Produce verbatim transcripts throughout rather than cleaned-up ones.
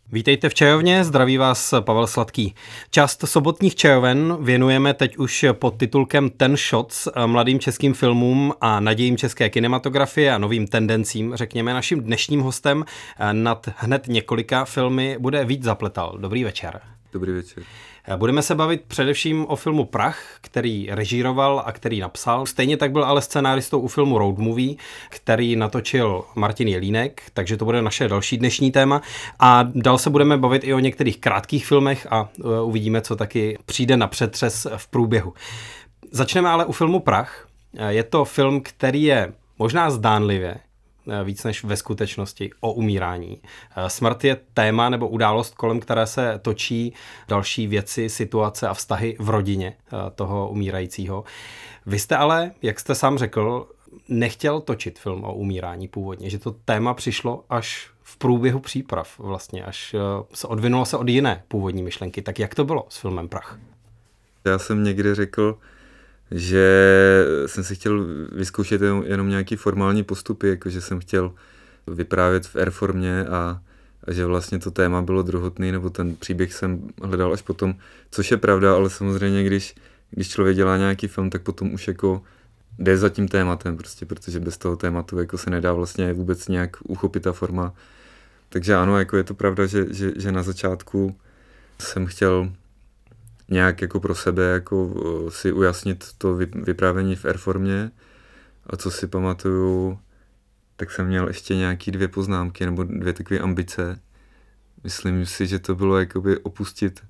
Vítejte v Čajovně, zdraví vás Pavel Sladký. Část sobotních čajoven věnujeme teď už pod titulkem Ten Shots mladým českým filmům a nadějím české kinematografie a novým tendencím. Řekněme, naším dnešním hostem nad hned několika filmy bude Vít Zapletal. Dobrý večer. Dobrý večer. Budeme se bavit především o filmu Prach, který režíroval a který napsal. Stejně tak byl ale scenáristou u filmu Road Movie, který natočil Martin Jelínek, takže to bude naše další dnešní téma. A dál se budeme bavit i o některých krátkých filmech a uvidíme, co taky přijde na přetřes v průběhu. Začneme ale u filmu Prach. Je to film, který je možná zdánlivě víc než ve skutečnosti o umírání. Smrt je téma nebo událost, kolem které se točí další věci, situace a vztahy v rodině toho umírajícího. Vy jste ale, jak jste sám řekl, nechtěl točit film o umírání původně, že to téma přišlo až v průběhu příprav vlastně, až se odvinulo se od jiné původní myšlenky. Tak jak to bylo s filmem Prach? Já jsem někdy řekl, že jsem si chtěl vyzkoušet jenom, jenom nějaký formální postupy, jakože jsem chtěl vyprávět v airformě a, a že vlastně to téma bylo druhotný, nebo ten příběh jsem hledal až potom, což je pravda, ale samozřejmě, když, když člověk dělá nějaký film, tak potom už jako jde za tím tématem, prostě, protože bez toho tématu jako se nedá vlastně vůbec nějak uchopit ta forma. Takže ano, jako je to pravda, že, že, že na začátku jsem chtěl nějak jako pro sebe jako si ujasnit to vyprávění v airformě a co si pamatuju, tak jsem měl ještě nějaký dvě poznámky nebo dvě takové ambice. Myslím si, že to bylo jakoby opustit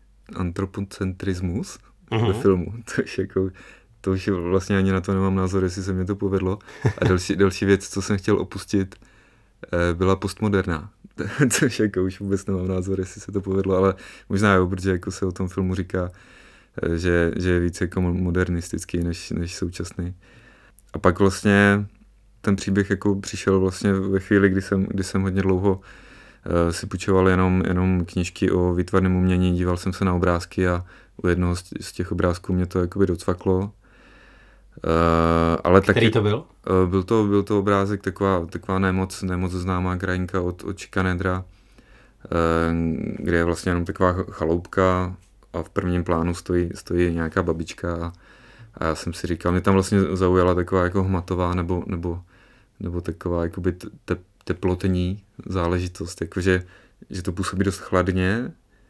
antropocentrismus uh-huh. ve filmu, což jako, to už vlastně ani na to nemám názor, jestli se mi to povedlo. A další, další věc, co jsem chtěl opustit, byla postmoderná. Což jako už vůbec nemám názor, jestli se to povedlo, ale možná jo, protože jako se o tom filmu říká, že, že je více jako modernistický než, než současný. A pak vlastně ten příběh jako přišel vlastně ve chvíli, kdy jsem, kdy jsem hodně dlouho uh, si půjčoval jenom, jenom knížky o výtvarném umění, díval jsem se na obrázky a u jednoho z, z těch obrázků mě to jakoby docvaklo. Uh, ale Který taky, to byl? Uh, byl to, byl to obrázek, taková, taková nemoc, nemoc známá krajinka od, od Schikanedra, uh, kde je vlastně jenom taková chaloupka a v prvním plánu stojí, stojí nějaká babička a, a já jsem si říkal, mě tam vlastně zaujala taková jako hmatová nebo, nebo, nebo taková jakoby te, teplotní záležitost, jakože že to působí dost chladně,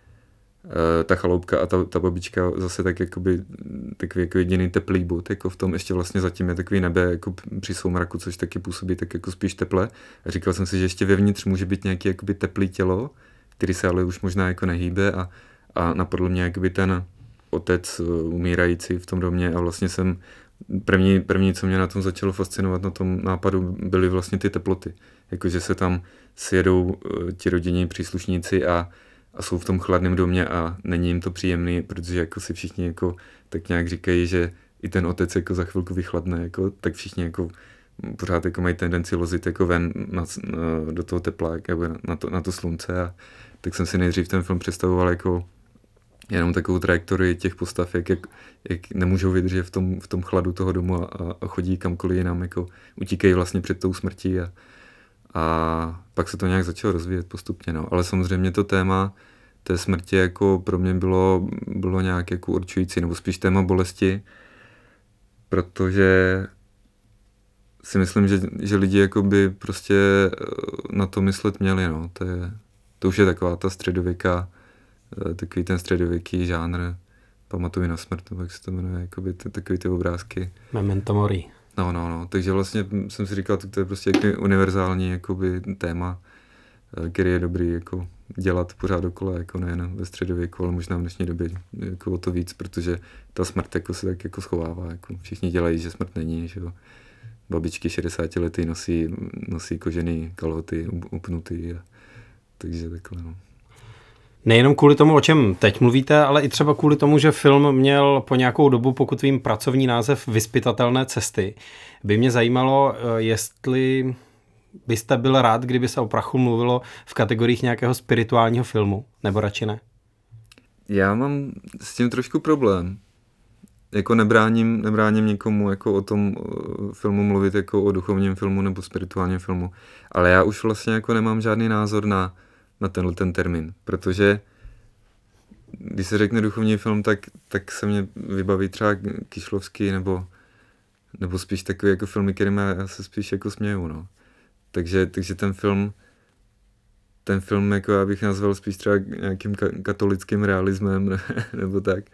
ta chaloupka a ta, ta babička zase tak jakoby takový jako jediný teplý bod, jako v tom ještě vlastně zatím je takový nebe jako při soumraku, což taky působí tak jako spíš teple. A říkal jsem si, že ještě vevnitř může být nějaký jakoby teplý tělo, který se ale už možná jako nehýbe a, a napadl mě jakoby ten otec umírající v tom domě a vlastně jsem první, první, co mě na tom začalo fascinovat na tom nápadu, byly vlastně ty teploty. Jakože se tam sjedou ti rodinní příslušníci a a jsou v tom chladném domě a není jim to příjemný, protože jako si všichni jako tak nějak říkají, že i ten otec jako za chvilku vychladne, jako, tak všichni jako pořád jako mají tendenci lozit jako ven na, do toho tepla, jako na, to, na to slunce a tak jsem si nejdřív ten film představoval jako jenom takovou trajektorii těch postav, jak, jak, jak nemůžou vydržet v tom, v tom chladu toho domu a, a chodí kamkoliv jinam, jako utíkají vlastně před tou smrtí a A pak se to nějak začalo rozvíjet postupně, no. Ale samozřejmě to téma té smrti jako pro mě bylo, bylo nějak jako určující, nebo spíš téma bolesti, protože si myslím, že, že lidi jako by prostě na to myslet měli, no. To, je, to už je taková ta středověká, takový ten středověký žánr, Pamatuji na smrt, nebo jak se to jmenuje, jakoby ty, takový ty obrázky. Memento mori. No, no, no, takže vlastně jsem si říkal, to je prostě jako univerzální jakoby téma, který je dobrý jako dělat pořád dokola, jako nejen ve středověku, ale možná v dnešní době jako o to víc, protože ta smrt jako se tak jako schovává, jako všichni dělají, že smrt není, že jo. Babičky šedesátiletý nosí, nosí kožený kalhoty upnutý, a, takže takhle, no. Nejenom kvůli tomu, o čem teď mluvíte, ale i třeba kvůli tomu, že film měl po nějakou dobu, pokud vím, pracovní název Vyzpytatelné cesty. By mě zajímalo, jestli byste byl rád, kdyby se o Prachu mluvilo v kategoriích nějakého spirituálního filmu, nebo radši ne? Já mám s tím trošku problém. Jako nebráním, nebráním někomu jako o tom filmu mluvit jako o duchovním filmu nebo spirituálním filmu, ale já už vlastně jako nemám žádný názor na na tenhle ten termín, protože když se řekne duchovní film, tak, tak se mě vybaví třeba Kyšlovský nebo, nebo spíš takový jako filmy, kterými já se spíš jako směju, no. Takže, takže ten film ten film jako já bych nazval spíš třeba nějakým ka- katolickým realismem ne, nebo tak.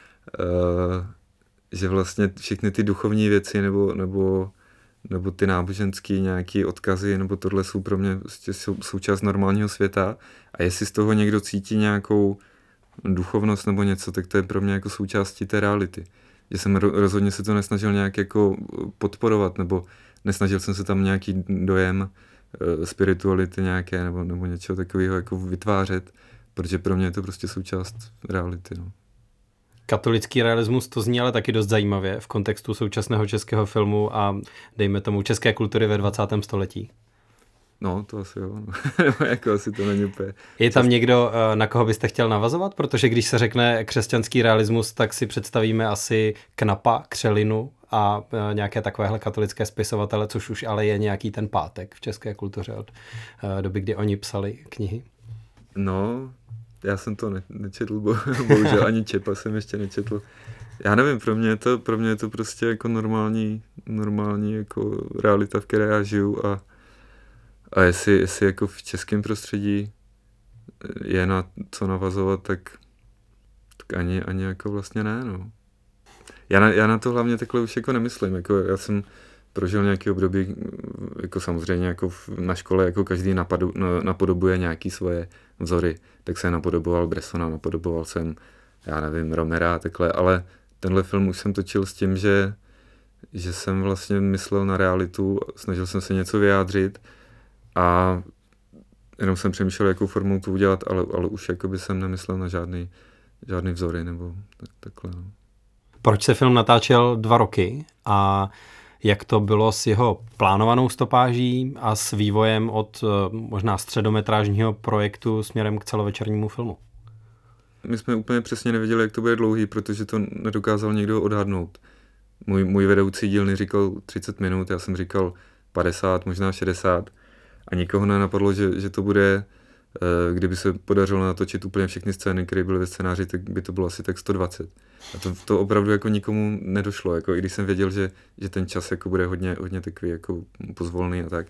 Uh, že vlastně všechny ty duchovní věci nebo, nebo, nebo ty náboženský nějaký odkazy nebo tohle jsou pro mě prostě sou, součást normálního světa a jestli z toho někdo cítí nějakou duchovnost nebo něco, tak to je pro mě jako součástí té reality. Že jsem rozhodně se to nesnažil nějak jako podporovat nebo nesnažil jsem se tam nějaký dojem spirituality nějaké nebo, nebo něčeho takového jako vytvářet, protože pro mě je to prostě součást reality. No. Katolický realismus to zní ale taky dost zajímavě v kontextu současného českého filmu a dejme tomu české kultury ve dvacátém století. No, to asi jo. Jako asi to není úplně. Je tam někdo, na koho byste chtěl navazovat? Protože když se řekne křesťanský realismus, tak si představíme asi Knapa, Křelinu a nějaké takovéhle katolické spisovatele, což už ale je nějaký ten pátek v české kultuře od doby, kdy oni psali knihy. No, já jsem to ne- nečetl, bo, bohužel ani Čepa jsem ještě nečetl. Já nevím, pro mě je to, pro mě je to prostě jako normální, normální jako realita, v které já žiju a A jestli, jestli jako v českém prostředí je na co navazovat, tak, tak ani, ani jako vlastně ne, no. Já na, já na to hlavně takhle už jako nemyslím, jako já jsem prožil nějaký období, jako samozřejmě jako na škole, jako každý napadu, napodobuje nějaký svoje vzory, tak jsem napodoboval Bressona, napodoboval jsem, já nevím, Romera a takhle, ale tenhle film už jsem točil s tím, že, že jsem vlastně myslel na realitu, snažil jsem se něco vyjádřit, a jenom jsem přemýšlel, jakou formou to udělat, ale, ale už jakoby jsem nemyslel na žádný, žádný vzory nebo tak, takhle. No. Proč se film natáčel dva roky a jak to bylo s jeho plánovanou stopáží a s vývojem od možná středometrážního projektu směrem k celovečernímu filmu? My jsme úplně přesně nevěděli, jak to bude dlouhý, protože to nedokázal někdo odhadnout. Můj, můj vedoucí dílny říkal třicet minut, já jsem říkal padesát, možná šedesát. A nikoho nenapadlo, že, že to bude, kdyby se podařilo natočit úplně všechny scény, které byly ve scénáři, tak by to bylo asi tak sto dvacet. A to, to opravdu jako nikomu nedošlo, jako i když jsem věděl, že, že ten čas jako bude hodně, hodně takový jako pozvolný a tak.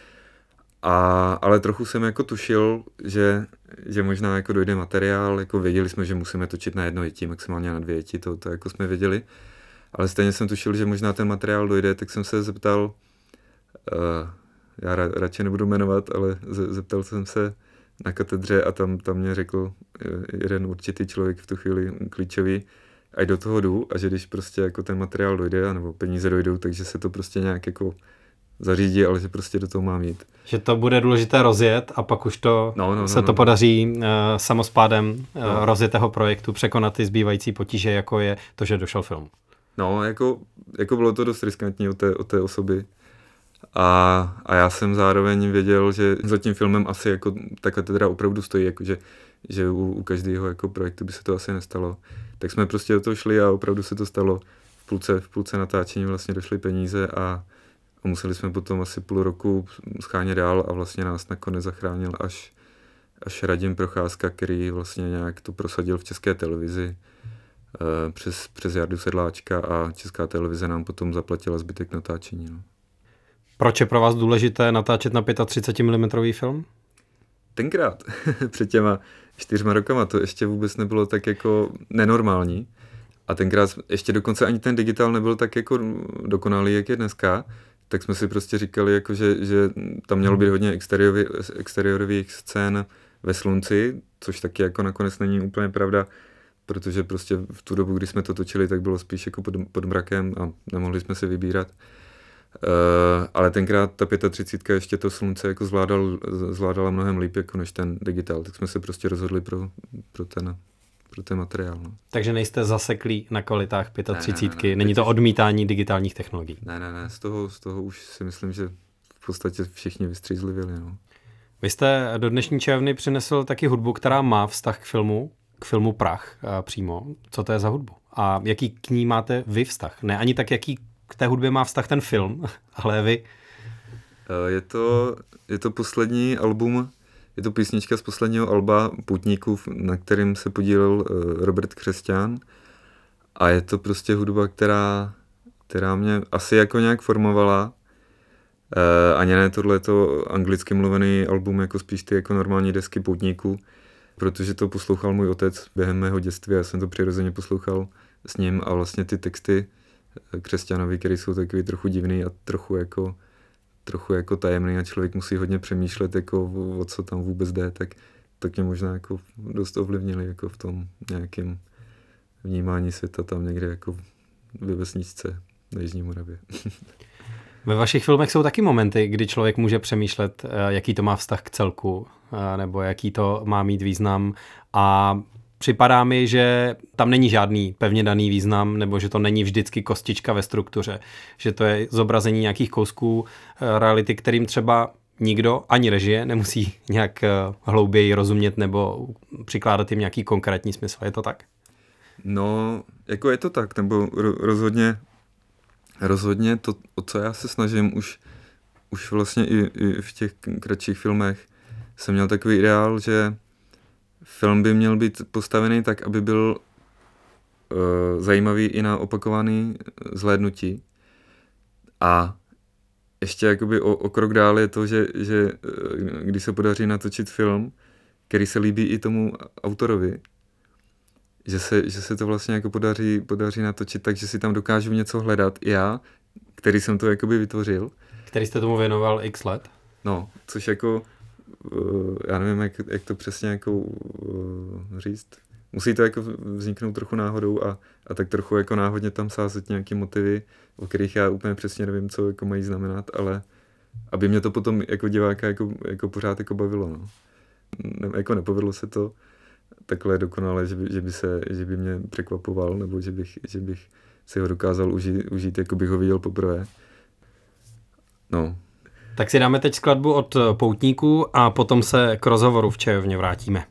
A, ale trochu jsem jako tušil, že, že možná jako dojde materiál, jako věděli jsme, že musíme točit na jedno jetí, maximálně na dvě jetí, to, to jako jsme věděli. Ale stejně jsem tušil, že možná ten materiál dojde, tak jsem se zeptal, uh, já ra, radši nebudu jmenovat, ale zeptal jsem se na katedře a tam, tam mě řekl jeden určitý člověk v tu chvíli klíčový, ať do toho jdu a že když prostě jako ten materiál dojde, nebo peníze dojdou, takže se to prostě nějak jako zařídí, ale že prostě do toho mám jít. Že to bude důležité rozjet a pak už to no, no, se no, to no. podaří uh, samospádem uh, no. rozjetého projektu překonat ty zbývající potíže, jako je to, že došel film. No, jako, jako bylo to dost riskantní od té, od té osoby. A, a já jsem zároveň věděl, že za tím filmem asi jako ta katedra opravdu stojí, jako že, že u, u každého jako projektu by se to asi nestalo. Tak jsme prostě do toho šli a opravdu se to stalo. V půlce, v půlce natáčení vlastně došly peníze a, a museli jsme potom asi půl roku schánět dál a vlastně nás nakonec zachránil až, až Radim Procházka, který vlastně nějak to prosadil v České televizi eh, přes, přes Jardu Sedláčka a Česká televize nám potom zaplatila zbytek natáčení. No. Proč je pro vás důležité natáčet na třicet pět milimetrů film? Tenkrát, před těma čtyřma rokama, to ještě vůbec nebylo tak jako nenormální. A tenkrát ještě dokonce ani ten digitál nebyl tak jako dokonalý, jak je dneska. Tak jsme si prostě říkali, jako že, že tam mělo být hodně exteriorových, exteriorových scén ve slunci, což taky jako nakonec není úplně pravda, protože prostě v tu dobu, kdy jsme to točili, tak bylo spíš jako pod, pod mrakem a nemohli jsme si vybírat. Uh, ale tenkrát ta třicet pět ještě to slunce jako zvládal, zvládala mnohem líp jako než ten digitál, tak jsme se prostě rozhodli pro, pro, ten, pro ten materiál. No. Takže nejste zaseklí na kvalitách třicet pět, ne, ne, ne, není to už... odmítání digitálních technologií. Ne, ne, ne, z toho, z toho už si myslím, že v podstatě všichni vystřízlivěli. No. Vy jste do dnešní červny přinesl taky hudbu, která má vztah k filmu, k filmu Prach přímo. Co to je za hudbu? A jaký k ní máte vy vztah? Ne ani tak, jaký k té hudbě má vztah ten film, ale vy? Je to, je to poslední album je to písnička z posledního alba Poutníků, na kterým se podílel Robert Křesťan. A je to prostě hudba, která, která mě asi jako nějak formovala. E, ani ne tohleto anglicky mluvený album, jako spíš ty jako normální desky Poutníků, protože to poslouchal můj otec během mého dětství, já jsem to přirozeně poslouchal s ním a vlastně ty texty Křesťanovi, které jsou takový trochu divný a trochu jako, trochu jako tajemný a člověk musí hodně přemýšlet, jako o, o co tam vůbec jde, tak, tak mě možná jako dost ovlivnili jako v tom nějakém vnímání světa tam někde jako ve vesničce na Jižní Moravě. Ve vašich filmech jsou taky momenty, kdy člověk může přemýšlet, jaký to má vztah k celku, nebo jaký to má mít význam a připadá mi, že tam není žádný pevně daný význam, nebo že to není vždycky kostička ve struktuře, že to je zobrazení nějakých kousků reality, kterým třeba nikdo, ani režie, nemusí nějak hlouběji rozumět nebo přikládat jim nějaký konkrétní smysl. Je to tak? No, jako je to tak, nebo rozhodně rozhodně to, o co já se snažím už, už vlastně i, i v těch kratších filmech, jsem měl takový ideál, že film by měl být postavený tak, aby byl uh, zajímavý i na opakovaný zhlédnutí. A ještě jakoby o, o krok dál je to, že, že uh, když se podaří natočit film, který se líbí i tomu autorovi, že se, že se to vlastně jako podaří, podaří natočit tak, že si tam dokážu něco hledat i já, který jsem to jakoby vytvořil. Který jste tomu věnoval x let? No, což jako, uh, já nevím, jak, jak to přesně jako uh, říct. Musí to jako vzniknout trochu náhodou a, a tak trochu jako náhodně tam sázet nějaké motivy, o kterých já úplně přesně nevím, co jako mají znamenat, ale aby mě to potom jako diváka jako, jako pořád jako bavilo. No. Ne, jako nepovedlo se to takhle dokonale, že by, že by, se, že by mě překvapoval, nebo že bych, že bych si ho dokázal užít, užít, jako bych ho viděl poprvé. No. Tak si dáme teď skladbu od Poutníků a potom se k rozhovoru v Čajovně vrátíme.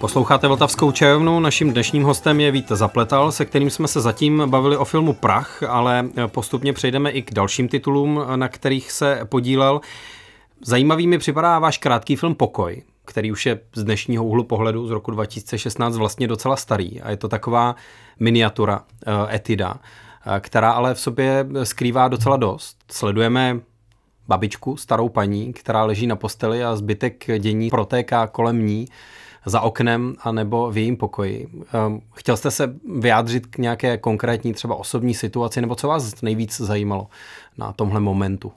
Posloucháte Vltavskou čajovnu, naším dnešním hostem je Vít Zapletal, se kterým jsme se zatím bavili o filmu Prach, ale postupně přejdeme i k dalším titulům, na kterých se podílel. Zajímavý mi připadá váš krátký film Pokoj, který už je z dnešního úhlu pohledu z roku dva tisíce šestnáct vlastně docela starý a je to taková miniatura, etida, která ale v sobě skrývá docela dost. Sledujeme babičku, starou paní, která leží na posteli a zbytek dění protéká kolem ní za oknem anebo v jejím pokoji. Chtěl jste se vyjádřit k nějaké konkrétní třeba osobní situaci, nebo co vás nejvíc zajímalo na tomhle momentu?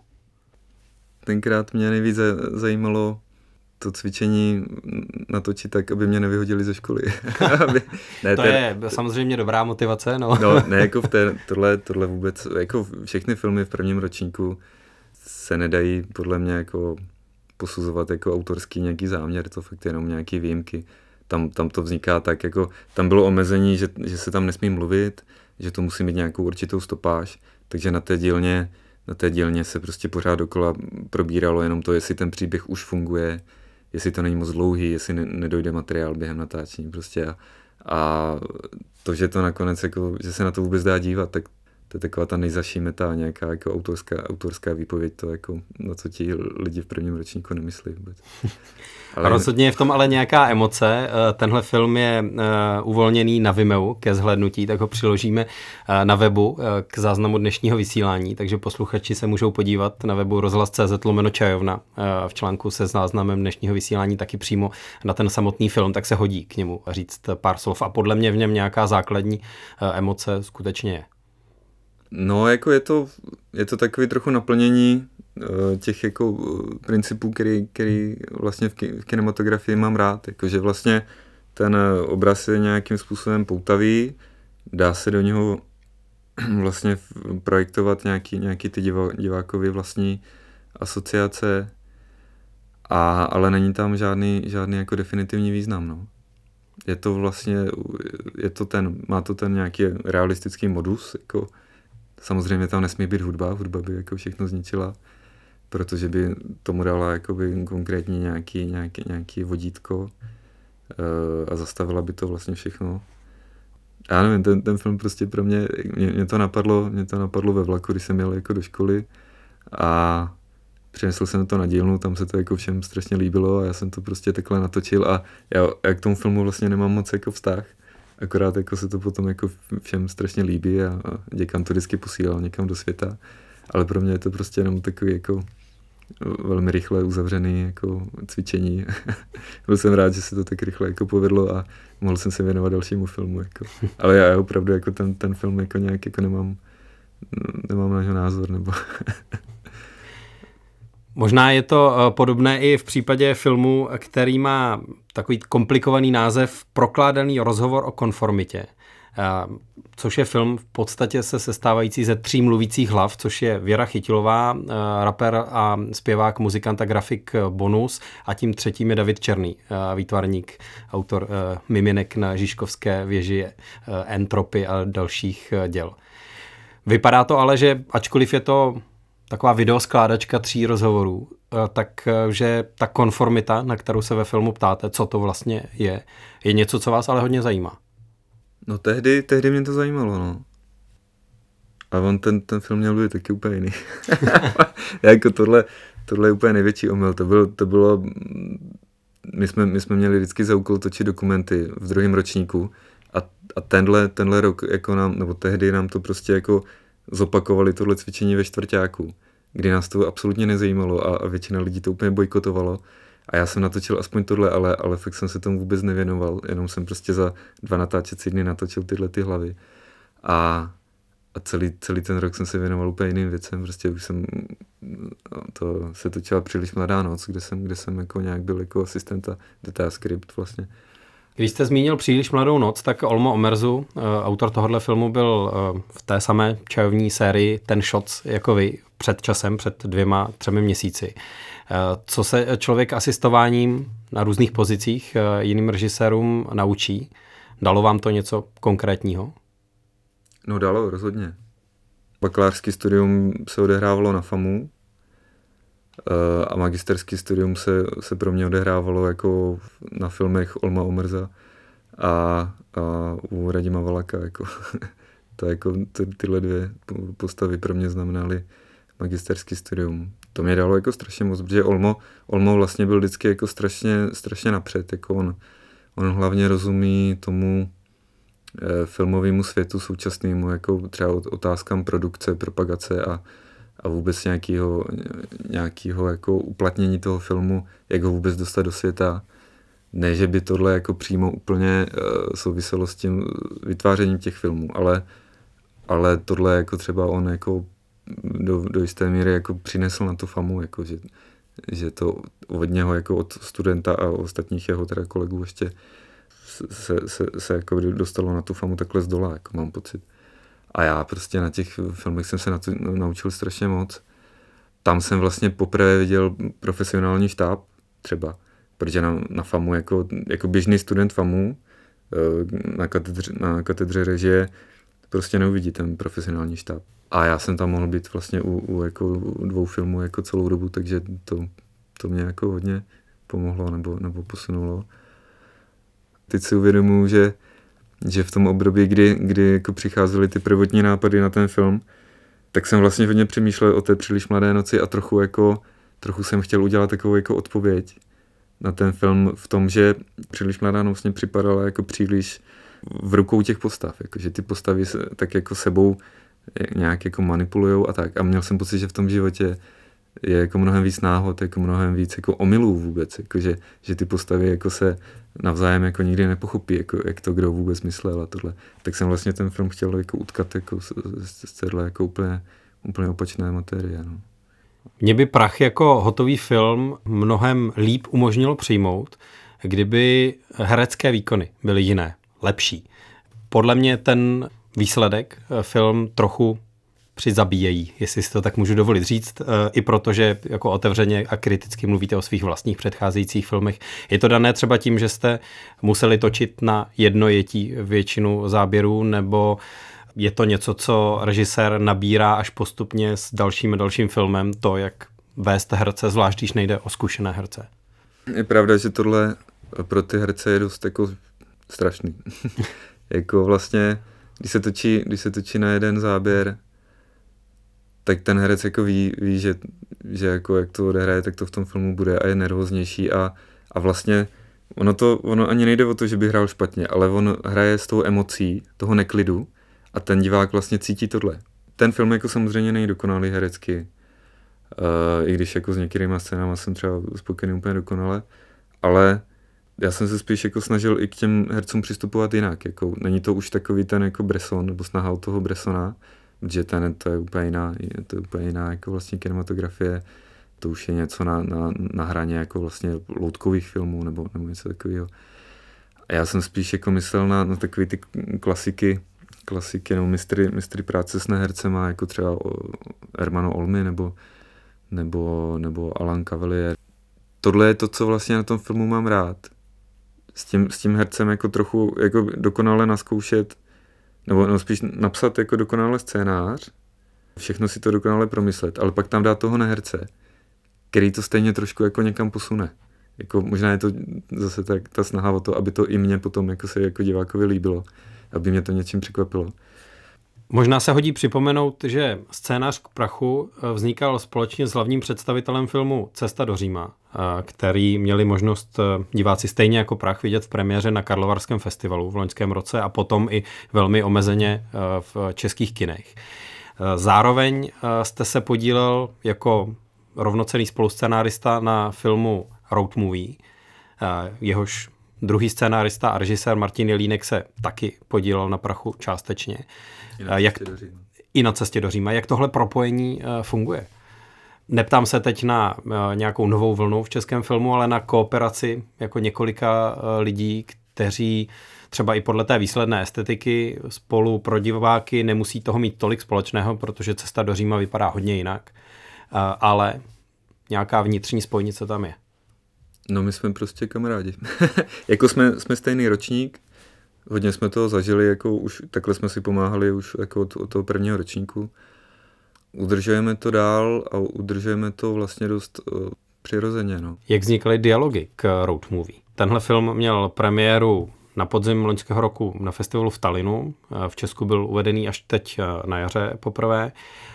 Tenkrát mě nejvíc zajímalo to cvičení natočit tak, aby mě nevyhodili ze školy. aby, ne, to ten, je samozřejmě dobrá motivace. No, no ne, jako v té, tohle, tohle vůbec, jako všechny filmy v prvním ročníku se nedají podle mě jako posuzovat jako autorský nějaký záměr, to fakt jenom nějaký výjimky. Tam, tam to vzniká tak, jako tam bylo omezení, že, že se tam nesmí mluvit, že to musí mít nějakou určitou stopáž, takže na té dílně, na té dílně se prostě pořád dokola probíralo jenom to, jestli ten příběh už funguje, jestli to není moc dlouhý, jestli ne, nedojde materiál během natáčení prostě a, a to, že to nakonec jako, že se na to vůbec dá dívat, tak to je taková ta nejzaší meta, nějaká jako autorská, autorská výpověď, to jako, na co ti lidi v prvním ročníku nemyslí vůbec. Ale... Rozhodně je v tom ale nějaká emoce. Tenhle film je uvolněný na Vimeo ke zhlédnutí, tak ho přiložíme na webu k záznamu dnešního vysílání, takže posluchači se můžou podívat na webu rozhlas tečka cé zet lomeno čajovna v článku se záznamem dnešního vysílání taky přímo na ten samotný film, tak se hodí k němu říct pár slov a podle mě v něm nějaká základní emoce skutečně je. No, jako je to, je to takový trochu naplnění uh, těch jako uh, principů, který, který vlastně v, ki, v kinematografii mám rád. Jakože vlastně ten uh, obraz je nějakým způsobem poutavý, dá se do něho vlastně projektovat nějaký, nějaký ty divá, divákovy vlastní asociace, a, ale není tam žádný, žádný jako definitivní význam, no. Je to vlastně, je to ten, má to ten nějaký realistický modus, jako samozřejmě tam nesmí být hudba, hudba by jako všechno zničila, protože by tomu dala jakoby konkrétně nějaký, nějaký, nějaký vodítko uh, a zastavila by to vlastně všechno. Já nevím, ten, ten film prostě pro mě, mě, mě, to napadlo, mě to napadlo ve vlaku, když jsem jel jako do školy a přinesl jsem to na dílnu, tam se to jako všem strašně líbilo a já jsem to prostě takhle natočil a já, já k tomu filmu vlastně nemám moc jako vztah. Akorát jako se to potom jako všem strašně líbí a, a děkan to vždycky posílal někam do světa. Ale pro mě je to prostě jenom takový jako velmi rychle uzavřený jako cvičení. Byl jsem rád, že se to tak rychle jako povedlo a mohl jsem se věnovat dalšímu filmu. Jako. Ale já opravdu jako ten, ten film jako nějak jako nemám, nemám na něho názor. Nebo Možná je to podobné i v případě filmu, který má takový komplikovaný název Prokládaný rozhovor o konformitě, což je film v podstatě se sestávající ze tří mluvících hlav, což je Věra Chytilová, rapper a zpěvák, muzikant a grafik Bonus a tím třetím je David Černý, výtvarník, autor miminek na Žižkovské věži, Entropy a dalších děl. Vypadá to ale, že ačkoliv je to taková videoskládačka tří rozhovorů, takže ta konformita, na kterou se ve filmu ptáte, co to vlastně je, je něco, co vás ale hodně zajímá. No tehdy, tehdy mě to zajímalo, no. A on ten, ten film měl být taky úplně jiný. jako tohle, tohle je úplně největší omyl. To bylo, to bylo my, jsme, my jsme měli vždycky za úkol točit dokumenty v druhém ročníku a, a tenhle, tenhle rok, jako nám, nebo tehdy nám to prostě jako zopakovali tohle cvičení ve čtvrťáku, kdy nás to absolutně nezajímalo a, a většina lidí to úplně bojkotovalo. A já jsem natočil aspoň tohle, ale, ale fakt jsem se tomu vůbec nevěnoval, jenom jsem prostě za dva natáčecí dny natočil tyhle ty hlavy. A, a celý, celý ten rok jsem se věnoval úplně jiným věcem, prostě už jsem, to se točila Příliš mladá noc, kde jsem, kde jsem jako nějak byl jako asistent a data script vlastně. Když jste zmínil Příliš mladou noc, tak Olmo Omerzu, autor tohohle filmu, byl v té samé čajovní sérii Ten Shots jako vy před časem, před dvěma, třemi měsíci. Co se člověk asistováním na různých pozicích jiným režisérům naučí? Dalo vám to něco konkrétního? No dalo, rozhodně. Bakalářský studium se odehrávalo na FAMu a magisterský studium se, se pro mě odehrávalo jako na filmech Olma Omerza a, a u Radima Valaka. Jako. To jako ty, tyhle dvě postavy pro mě znamenaly magisterský studium. To mě dalo jako strašně moc, protože Olmo, Olmo vlastně byl vždycky jako strašně, strašně napřed. Jako on, on hlavně rozumí tomu eh, filmovému světu současnému, jako třeba otázkám produkce, propagace a, a vůbec nějakého, nějakého jako uplatnění toho filmu, jak ho vůbec dostat do světa. Ne, že by tohle jako přímo úplně uh, souviselo s tím vytvářením těch filmů, ale, ale tohle jako třeba on jako do, do jisté míry jako přinesl na tu famu, jako že, že to od něho jako od studenta a ostatních jeho teda kolegů ještě se, se, se jako dostalo na tu famu takhle z dola, jako mám pocit. A já prostě na těch filmech jsem se na to naučil strašně moc. Tam jsem vlastně poprvé viděl profesionální štáb třeba, protože na, na FAMu jako, jako běžný student FAMu na katedře, na katedře režie prostě neuvidí ten profesionální štáb. A já jsem tam mohl být vlastně u, u jako dvou filmů jako celou dobu, takže to, to mě jako hodně pomohlo nebo, nebo posunulo. Teď si uvědomuji, že, že v tom období, kdy, kdy jako přicházely ty prvotní nápady na ten film, tak jsem vlastně hodně přemýšlel o té Příliš mladé noci a trochu, jako, trochu jsem chtěl udělat takovou jako odpověď na ten film v tom, že Příliš mladá noc mě připadala jako příliš v rukou těch postav, jako, že ty postavy se, tak jako sebou nějak jako manipulujou a tak. A měl jsem pocit, že v tom životě je jako mnohem víc náhod, jako mnohem víc jako omylů vůbec, jako že, že ty postavy jako se navzájem jako nikdy nepochopí, jako jak to kdo vůbec myslel a tohle. Tak jsem vlastně ten film chtěl jako utkat jako z, z, z téhle jako úplně, úplně opačné materie. No. Mě by Prach jako hotový film mnohem líp umožnilo přijmout, kdyby herecké výkony byly jiné, lepší. Podle mě ten výsledek film trochu přizabíjejí, jestli si to tak můžu dovolit říct, i protože jako otevřeně a kriticky mluvíte o svých vlastních předcházejících filmech. Je to dané třeba tím, že jste museli točit na jednojetí většinu záběrů, nebo je to něco, co režisér nabírá až postupně s dalším a dalším filmem, to, jak vést herce, zvlášť když nejde o zkušené herce? Je pravda, že tohle pro ty herce je dost jako strašný. Jako vlastně, když se točí, když se točí na jeden záběr, tak ten herec jako ví, ví že, že jako jak to odehraje, tak to v tom filmu bude a je nervóznější a, a vlastně ono, to, ono ani nejde o to, že by hrál špatně, ale on hraje s tou emocí toho neklidu a ten divák vlastně cítí tohle. Ten film jako samozřejmě není dokonalý herecky, uh, i když jako s některýma scénama jsem třeba spokojený úplně dokonale, ale já jsem se spíš jako snažil i k těm hercům přistupovat jinak. Jako, není to už takový ten jako Bresson, nebo snaha od toho Bressona, protože ten to je úplně jiná, to je úplně jiná jako vlastně kinematografie, to už je něco na, na, na hraně jako vlastně loutkových filmů nebo, nebo něco takového. A já jsem spíš jako myslel na, na takové ty klasiky, klasiky nebo mistry, mistry práce s nehercema, jako třeba Ermanno Olmi nebo, nebo, nebo Alain Cavalier. Tohle je to, co vlastně na tom filmu mám rád. S tím, s tím hercem jako trochu jako dokonale naskoušet, nebo, nebo spíš napsat jako dokonale scénář, všechno si to dokonale promyslet, ale pak tam dát toho neherce, který to stejně trošku jako někam posune. Jako možná je to zase tak, ta snaha o to, aby to i mě potom jako se jako divákovi líbilo, aby mě to něčím překvapilo. Možná se hodí připomenout, že scénář k Prachu vznikal společně s hlavním představitelem filmu Cesta do Říma, který měli možnost diváci stejně jako Prach vidět v premiéře na Karlovarském festivalu v loňském roce a potom i velmi omezeně v českých kinech. Zároveň jste se podílel jako rovnocenný spoluschénárista na filmu Road Movie, jehož druhý scénárista a režisér Martin Jelínek se taky podílel na Prachu částečně. I na, Jak, do Říma. I na cestě do Říma. Jak tohle propojení uh, funguje? Neptám se teď na uh, nějakou novou vlnu v českém filmu, ale na kooperaci jako několika uh, lidí, kteří třeba i podle té výsledné estetiky spolu pro diváky nemusí toho mít tolik společného, protože Cesta do Říma vypadá hodně jinak, uh, ale nějaká vnitřní spojnice tam je. No my jsme prostě kamarádi. Jako jsme, jsme stejný ročník, hodně jsme toho zažili, jako už takhle jsme si pomáhali už jako od, od toho prvního ročníku. udržujeme to dál a udržujeme to vlastně dost uh, přirozeně. No. Jak vznikaly dialogy k road movie? Tenhle film měl premiéru na podzim loňského roku na festivalu v Tallinnu. V Česku byl uvedený až teď na jaře poprvé.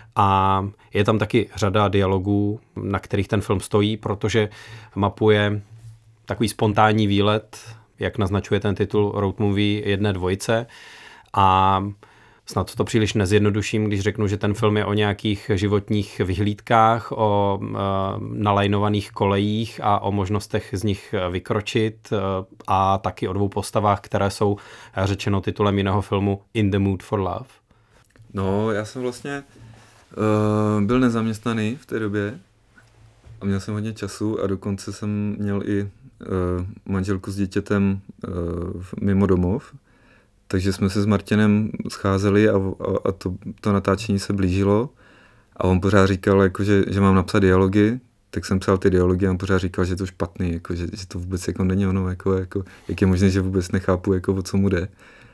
A je tam taky řada dialogů, na kterých ten film stojí, protože mapuje takový spontánní výlet, jak naznačuje ten titul road movie jedné dvojice. A snad to příliš nezjednoduším, když řeknu, že ten film je o nějakých životních vyhlídkách, o e, nalajnovaných kolejích a o možnostech z nich vykročit e, a taky o dvou postavách, které jsou řečeno titulem jiného filmu In the Mood for Love. No, já jsem vlastně uh, byl nezaměstnaný v té době a měl jsem hodně času a dokonce jsem měl i uh, manželku s dítětem uh, mimo domov. Takže jsme se s Martinem scházeli a, a, a to, to natáčení se blížilo a on pořád říkal, jako, že, že mám napsat dialogy, tak jsem psal ty dialogy a on pořád říkal, že je to špatný, jako, že, že to vůbec jako není ono, jako, jako, jak je možné, že vůbec nechápu, jako, o co mu jde.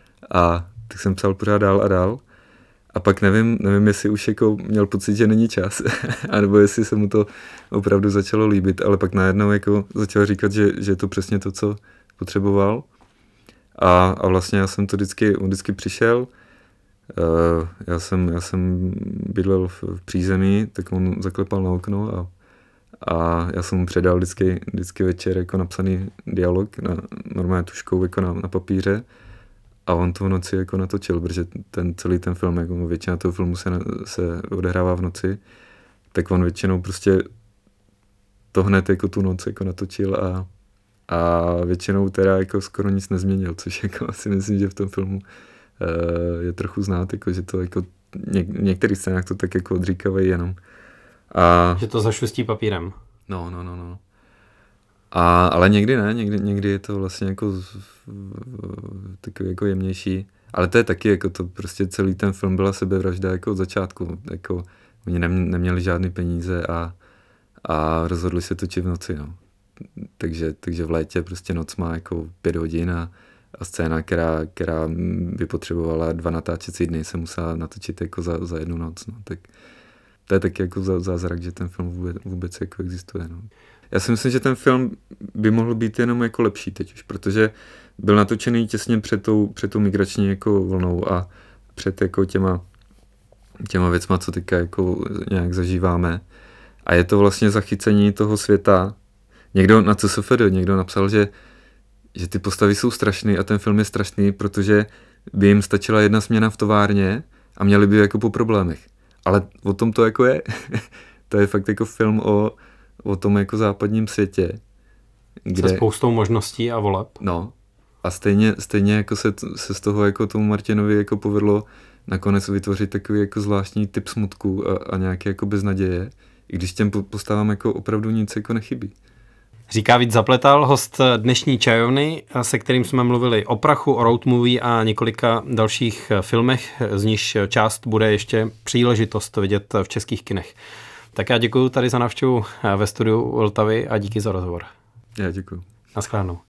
A tak jsem psal pořád dál a dál a pak nevím, nevím jestli už jako měl pocit, že není čas, anebo jestli se mu to opravdu začalo líbit, ale pak najednou jako začal říkat, že, že je to přesně to, co potřeboval. A, a vlastně já jsem to vždycky, on vždycky přišel, uh, já, jsem, já jsem bydlel v, v přízemí, tak on zaklepal na okno a, a já jsem mu předal vždycky, vždycky večer jako napsaný dialog, na, normálně tuškou jako na, na papíře a on to v noci jako natočil, protože ten celý ten film, jako většina toho filmu se, se odehrává v noci, tak on většinou prostě to hned jako tu noc jako natočil a A většinou teda jako skoro nic nezměnil, což jako asi myslím, že v tom filmu uh, je trochu znát, jako, že to jako něk- v některých scénách to tak jako odříkávají jenom. A, že to zašustí papírem. No, no, no, no. A, ale někdy ne, někdy, někdy je to vlastně jako takový jako jemnější. Ale to je taky jako to prostě celý ten film byla sebevražda jako od začátku. Jako oni neměli žádný peníze a, a rozhodli se točit v noci, no. Takže, takže v létě prostě noc má jako pět hodin a, a scéna, která, která by potřebovala dva natáčecí dny, se musela natočit jako za, za jednu noc. No. Tak to je taky jako zázrak, že ten film vůbec, vůbec jako existuje. No. Já si myslím, že ten film by mohl být jenom jako lepší teď už, protože byl natočený těsně před tou, před tou migrační jako vlnou a před jako těma, těma věcma, co teďka jako nějak zažíváme. A je to vlastně zachycení toho světa. Někdo na C S F D, někdo napsal, že, že ty postavy jsou strašný a ten film je strašný, protože by jim stačila jedna směna v továrně a měli by jako po problémech. Ale o tom to jako je. To je fakt jako film o, o tom jako západním světě. Kde... Se spoustou možností a voleb. No. A stejně, stejně jako se, se z toho jako tomu Martinovi jako povedlo nakonec vytvořit takový jako zvláštní typ smutku a, a nějaké jako beznaděje, i když těm postavám jako opravdu nic jako nechybí. Říká Vít Zapletal, host dnešní čajovny, se kterým jsme mluvili o Prachu, o road movie a několika dalších filmech, z nichž část bude ještě příležitost vidět v českých kinech. Tak já děkuji tady za návštěvu ve studiu Vltavy a díky za rozhovor. Já děkuji. Naschledanou.